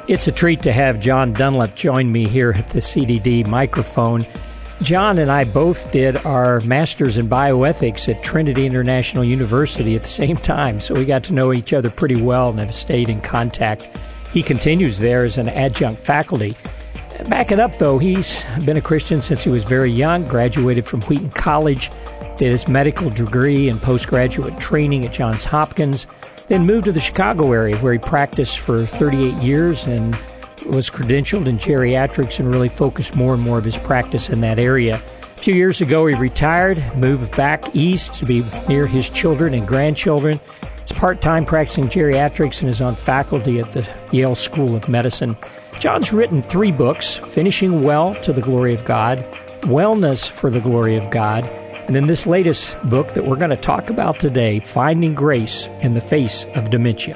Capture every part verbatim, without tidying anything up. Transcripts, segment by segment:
It's a treat to have John Dunlap join me here at the C D D microphone. John and I both did our master's in bioethics at Trinity International University at the same time, so we got to know each other pretty well and have stayed in contact. He continues there as an adjunct faculty. Back it up, though, he's been a Christian since he was very young, graduated from Wheaton College, did his medical degree and postgraduate training at Johns Hopkins, then moved to the Chicago area where he practiced for thirty-eight years and was credentialed in geriatrics and really focused more and more of his practice in that area. A few years ago, he retired, moved back east to be near his children and grandchildren. He's part-time practicing geriatrics and is on faculty at the Yale School of Medicine. John's written three books, Finishing Well to the Glory of God, Wellness for the Glory of God, and then this latest book that we're going to talk about today, Finding Grace in the Face of Dementia.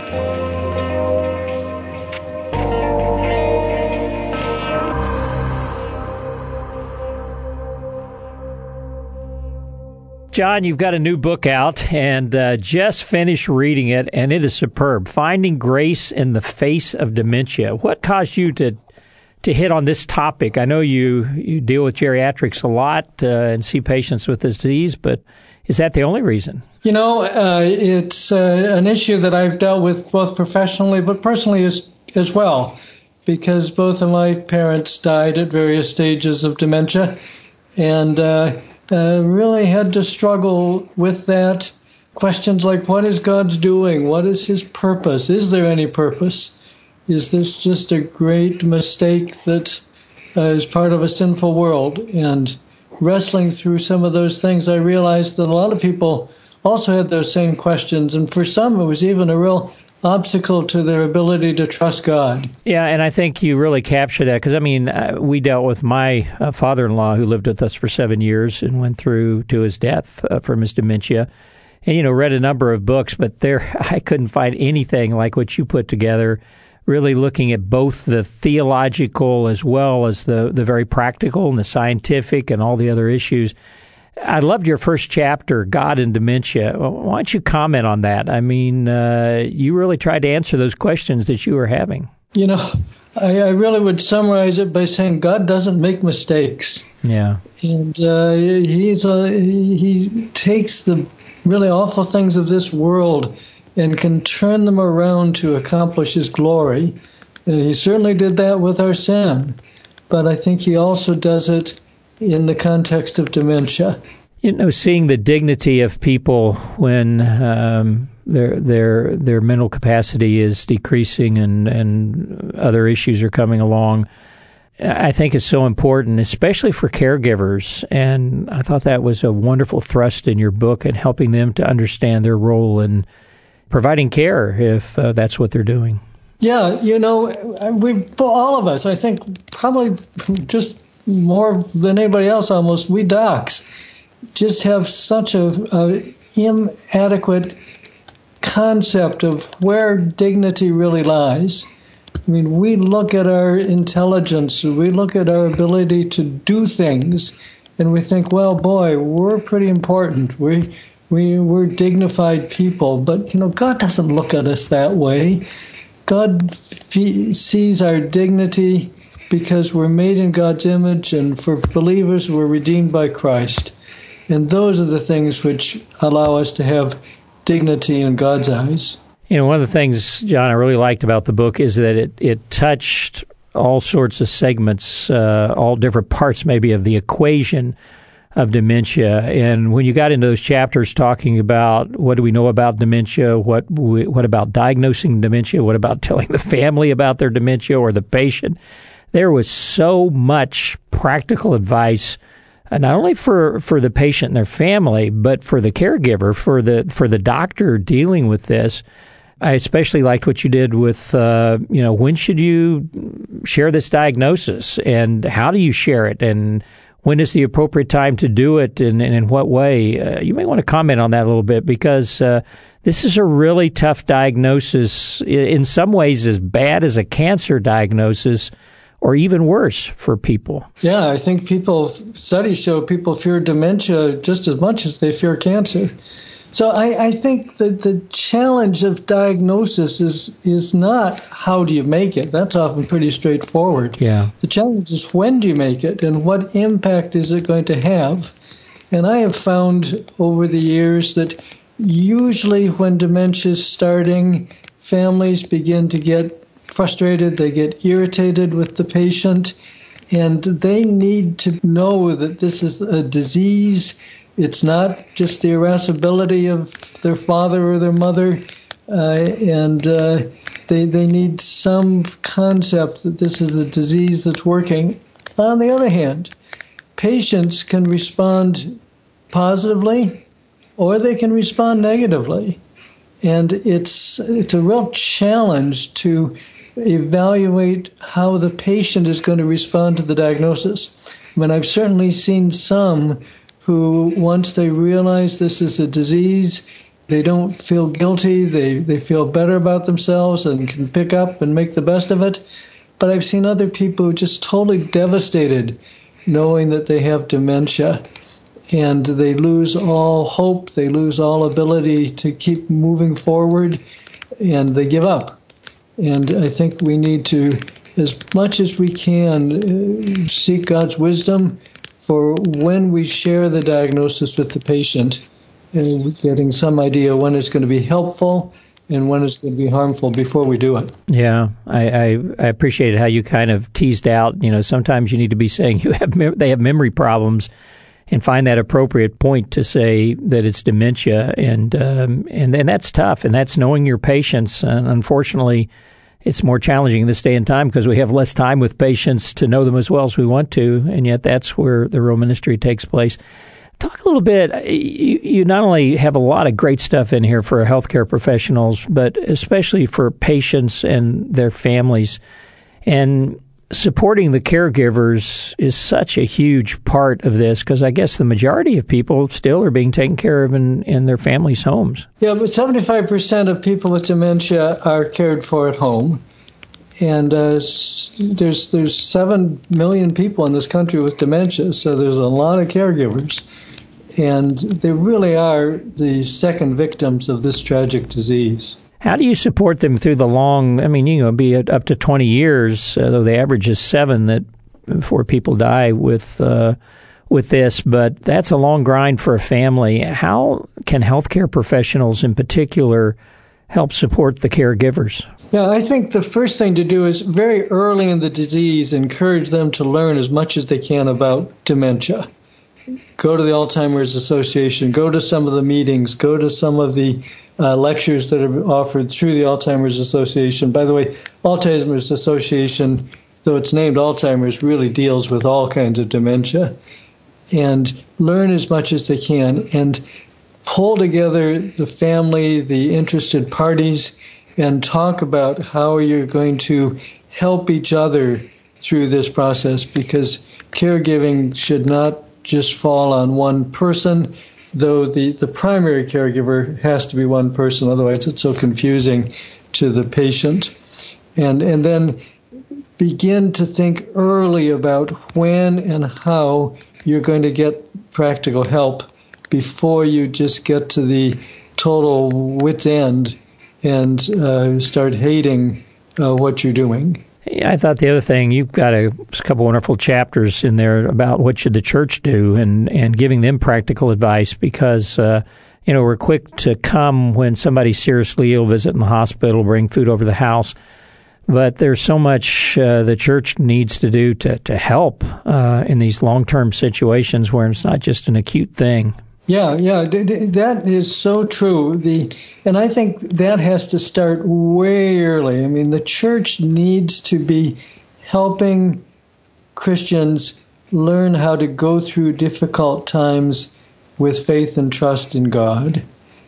John, you've got a new book out and uh, just finished reading it, and it is superb. Finding Grace in the Face of Dementia. What caused you to to hit on this topic? I know you, you deal with geriatrics a lot uh, and see patients with this disease, but is that the only reason? You know, uh, it's uh, an issue that I've dealt with both professionally but personally as, as well, because both of my parents died at various stages of dementia, and uh, uh, really had to struggle with that. Questions like, what is God's doing? What is his purpose? Is there any purpose? Is this just a great mistake that uh, is part of a sinful world? And wrestling through some of those things, I realized that a lot of people also had those same questions. And for some, it was even a real obstacle to their ability to trust God. Yeah, and I think you really capture that because, I mean, uh, we dealt with my uh, father-in-law who lived with us for seven years and went through to his death uh, from his dementia. And, you know, read a number of books, but there I couldn't find anything like what you put together, really looking at both the theological as well as the, the very practical and the scientific and all the other issues. I loved your first chapter, God and Dementia. Why don't you comment on that? I mean, uh, you really tried to answer those questions that you were having. You know, I, I really would summarize it by saying God doesn't make mistakes. Yeah. And uh, he's a, he, he takes the really awful things of this world and can turn them around to accomplish his glory. And he certainly did that with our sin, but I think he also does it in the context of dementia. You know, seeing the dignity of people when um, their their their mental capacity is decreasing and, and other issues are coming along, I think is so important, especially for caregivers. And I thought that was a wonderful thrust in your book and helping them to understand their role in providing care if uh, that's what they're doing. Yeah, you know, we all of us, I think probably just more than anybody else almost, we docs just have such a, a inadequate concept of where dignity really lies. I mean, we look at our intelligence, we look at our ability to do things, and we think, well, boy, we're pretty important. We We, we're dignified people, but, you know, God doesn't look at us that way. God f- sees our dignity because we're made in God's image, and for believers, we're redeemed by Christ. And those are the things which allow us to have dignity in God's eyes. You know, one of the things, John, I really liked about the book is that it, it touched all sorts of segments, uh, all different parts maybe of the equation of dementia. And when you got into those chapters talking about what do we know about dementia, what we, what about diagnosing dementia, what about telling the family about their dementia or the patient, there was so much practical advice, uh, not only for, for the patient and their family, but for the caregiver, for the for the doctor dealing with this. I especially liked what you did with, uh, you know, when should you share this diagnosis and how do you share it and when is the appropriate time to do it, and, and in what way? Uh, you may want to comment on that a little bit because uh, this is a really tough diagnosis, in some ways as bad as a cancer diagnosis or even worse for people. Yeah, I think people, studies show people fear dementia just as much as they fear cancer. So I, I think that the challenge of diagnosis is is not how do you make it. That's often pretty straightforward. Yeah. The challenge is when do you make it and what impact is it going to have? And I have found over the years that usually when dementia is starting, families begin to get frustrated, they get irritated with the patient, and they need to know that this is a disease. It's not just the irascibility of their father or their mother, uh, and uh, they, they need some concept that this is a disease that's working. On the other hand, patients can respond positively or they can respond negatively. And it's it's a real challenge to evaluate how the patient is going to respond to the diagnosis. I mean, I've certainly seen some who, once they realize this is a disease, they don't feel guilty, they, they feel better about themselves and can pick up and make the best of it. But I've seen other people who are just totally devastated knowing that they have dementia, and they lose all hope, they lose all ability to keep moving forward, and they give up. And I think we need to, as much as we can, uh, seek God's wisdom for when we share the diagnosis with the patient, and getting some idea when it's going to be helpful and when it's going to be harmful before we do it. Yeah, I, I, I appreciated how you kind of teased out, you know, sometimes you need to be saying you have mem- they have memory problems and find that appropriate point to say that it's dementia. And, um, and, and that's tough, and that's knowing your patients. And unfortunately, it's more challenging this day and time because we have less time with patients to know them as well as we want to, and yet that's where the real ministry takes place. Talk a little bit. You, you not only have a lot of great stuff in here for healthcare professionals, but especially for patients and their families. And supporting the caregivers is such a huge part of this because I guess the majority of people still are being taken care of in, in their families' homes. Yeah, but seventy-five percent of people with dementia are cared for at home. And uh, there's there's seven million people in this country with dementia, so there's a lot of caregivers. And they really are the second victims of this tragic disease. How do you support them through the long, I mean, you know, be up to twenty years, uh, though the average is seven that before people die with uh, with this, but that's a long grind for a family. How can healthcare professionals in particular help support the caregivers? Yeah, I think the first thing to do is very early in the disease, encourage them to learn as much as they can about dementia. Go to the Alzheimer's Association, go to some of the meetings, go to some of the uh, lectures that are offered through the Alzheimer's Association. By the way, Alzheimer's Association, though it's named Alzheimer's, really deals with all kinds of dementia. And learn as much as they can and pull together the family, the interested parties, and talk about how you're going to help each other through this process, because caregiving should not just fall on one person, though the, the primary caregiver has to be one person, otherwise it's so confusing to the patient. And and then begin to think early about when and how you're going to get practical help before you just get to the total wit's end and uh, start hating uh, what you're doing. I thought the other thing, you've got a, a couple wonderful chapters in there about what should the church do and, and giving them practical advice because, uh, you know, we're quick to come when somebody's seriously ill, visit in the hospital, bring food over the house. But there's so much uh, the church needs to do to, to help uh, in these long-term situations where it's not just an acute thing. Yeah, yeah, that is so true. The and I think that has to start way early. I mean, the church needs to be helping Christians learn how to go through difficult times with faith and trust in God,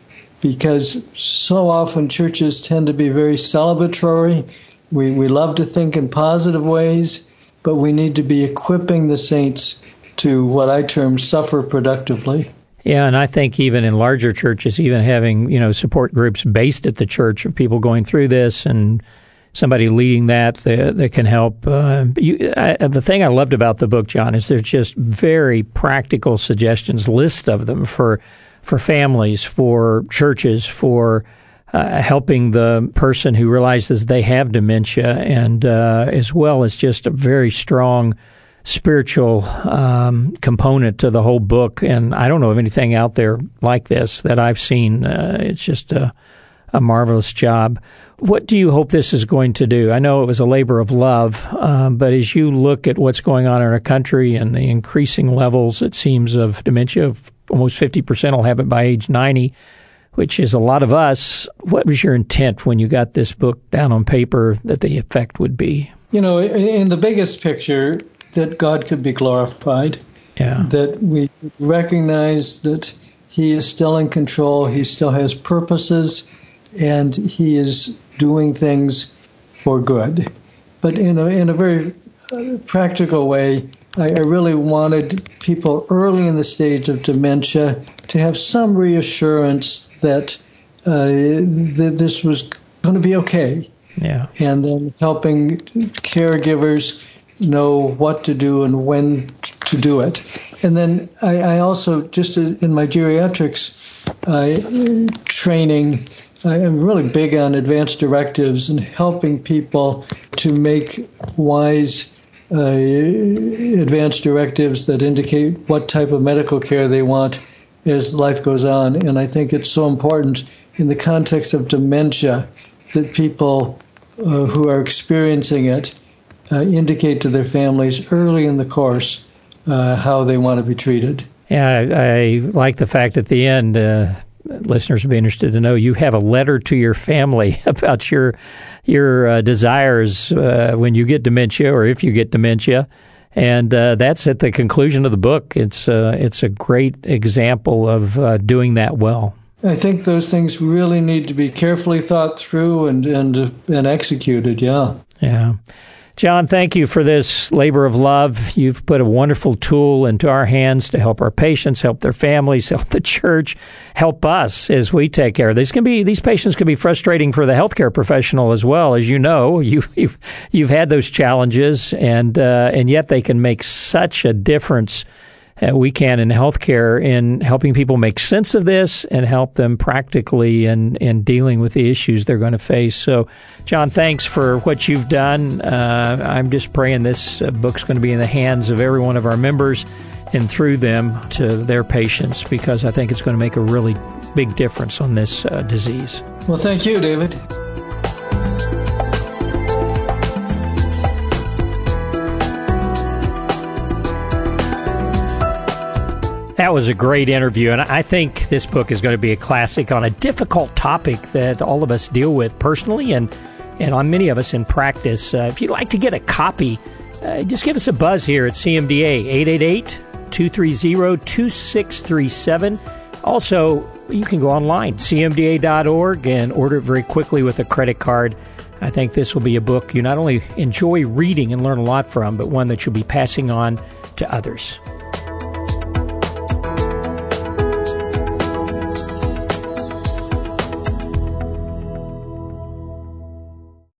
because so often churches tend to be very celebratory. We we love to think in positive ways, but we need to be equipping the saints to what I term suffer productively. Yeah, and I think even in larger churches, even having, you know, support groups based at the church of people going through this and somebody leading that that, that can help. Uh, you, I, the thing I loved about the book, John, is there's just very practical suggestions, list of them for for families, for churches, for uh, helping the person who realizes they have dementia, and uh, as well as just a very strong spiritual um, component to the whole book. And I don't know of anything out there like this that I've seen. Uh, it's just a, a marvelous job. What do you hope this is going to do? I know it was a labor of love, um, but as you look at what's going on in our country and the increasing levels, it seems, of dementia, of almost fifty percent will have it by age ninety, which is a lot of us. What was your intent when you got this book down on paper that the effect would be? You know, in the biggest picture, that God could be glorified, yeah. that we recognize that He is still in control, He still has purposes, and He is doing things for good. But in a, in a very uh, practical way, I, I really wanted people early in the stage of dementia to have some reassurance that, uh, that this was going to be okay. Yeah. And then helping caregivers know what to do and when to do it. And then I, I also, just in my geriatrics uh, training, I am really big on advanced directives and helping people to make wise uh, advanced directives that indicate what type of medical care they want as life goes on. And I think it's so important in the context of dementia that people uh, who are experiencing it uh, indicate to their families early in the course uh, how they want to be treated. Yeah, I, I like the fact at the end, uh, listeners would be interested to know you have a letter to your family about your your uh, desires uh, when you get dementia, or if you get dementia. And uh, that's at the conclusion of the book. It's uh, it's a great example of uh, doing that well. I think those things really need to be carefully thought through and and and executed. Yeah. Yeah. John, thank you for this labor of love. You've put a wonderful tool into our hands to help our patients, help their families, help the church, help us as we take care of these. Can be these patients can be frustrating for the healthcare professional as well. As you know, you've you've, you've had those challenges, and uh, and yet they can make such a difference. Uh, we can in healthcare in helping people make sense of this and help them practically in, in dealing with the issues they're going to face. So, John, thanks for what you've done. Uh, I'm just praying this uh, book's going to be in the hands of every one of our members and through them to their patients, because I think it's going to make a really big difference on this uh, disease. Well, thank you, David. That was a great interview, and I think this book is going to be a classic on a difficult topic that all of us deal with personally and, and on many of us in practice. Uh, if you'd like to get a copy, uh, just give us a buzz here at C M D A, eight eight eight, two three zero, two six three seven. Also, you can go online, C M D A dot org, and order it very quickly with a credit card. I think this will be a book you not only enjoy reading and learn a lot from, but one that you'll be passing on to others.